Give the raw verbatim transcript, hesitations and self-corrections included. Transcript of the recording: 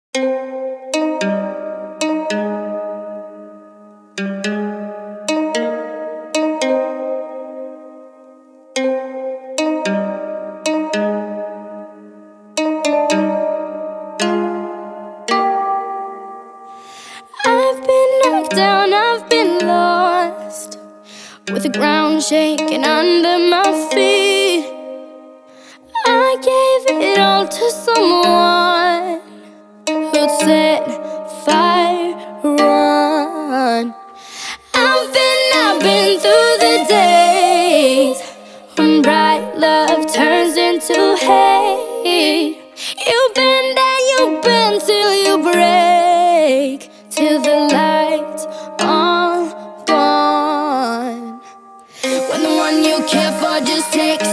I've been knocked down, I've been lost, with the ground shaking under my feet. I gave it all to someone who'd set fire on. I've been, I've been through the days when bright love turns into hate. You've been there, you've been till you break, till the lights are gone. When the one you care for just takes